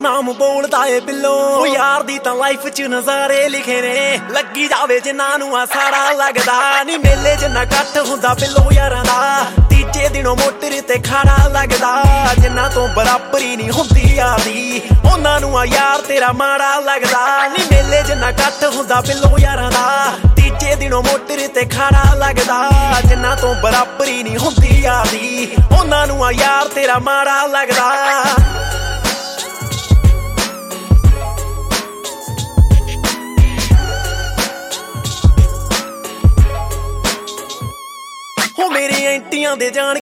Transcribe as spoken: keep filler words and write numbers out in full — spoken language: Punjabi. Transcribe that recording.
ਨਾਮ ਬੋਲਦਾ ਏ ਬਿੱਲੋ ਉਹ ਯਾਰ ਦੀ ਤਾਂ ਲਾਈਫ ਚ ਨਜ਼ਾਰੇ ਲਿਖੇ ਨੇ ਲੱਗੀ ਜਾਵੇ ਜਿਨ੍ਹਾਂ ਨੂੰ ਆ ਸਾਰਾ ਲੱਗਦਾ ਨੀ ਮੇਲੇ ਜਿੰਨਾ ਇਕੱਠ ਹੁੰਦਾ ਬਿੱਲੋ ਯਾਰਾਂ ਦਾ ਤੀਜੇ ਦਿਨੋਂ ਮੋਟਰ ਤੇ ਖੜਾ ਲੱਗਦਾ ਜਿੰਨਾ ਤੋਂ ਬਰਾਬਰੀ ਨਹੀਂ ਹੁੰਦੀ ਯਾਰੀ ਉਹਨਾਂ ਨੂੰ ਆ ਯਾਰ ਤੇਰਾ ਮਾੜਾ ਲੱਗਦਾ ਨੀ ਮੇਲੇ ਜਿੰਨਾ ਇਕੱਠ ਹੁੰਦਾ ਬਿੱਲੋ ਯਾਰਾਂ ਦਾ ਤੀਜੇ ਦਿਨੋਂ ਮੋਟਰ ਤੇ ਖੜਾ ਲੱਗਦਾ ਜਿੰਨਾ ਤੋਂ ਬਰਾਬਰੀ ਨਹੀਂ ਹੁੰਦੀ ਯਾਰੀ ਉਹਨਾਂ ਨੂੰ ਆ ਯਾਰ ਤੇਰਾ ਮਾੜਾ ਲੱਗਦਾ ਹੋ ਮੇਰੇ ਐਂਟੀਆਂ ਦੇ ਜਾਣ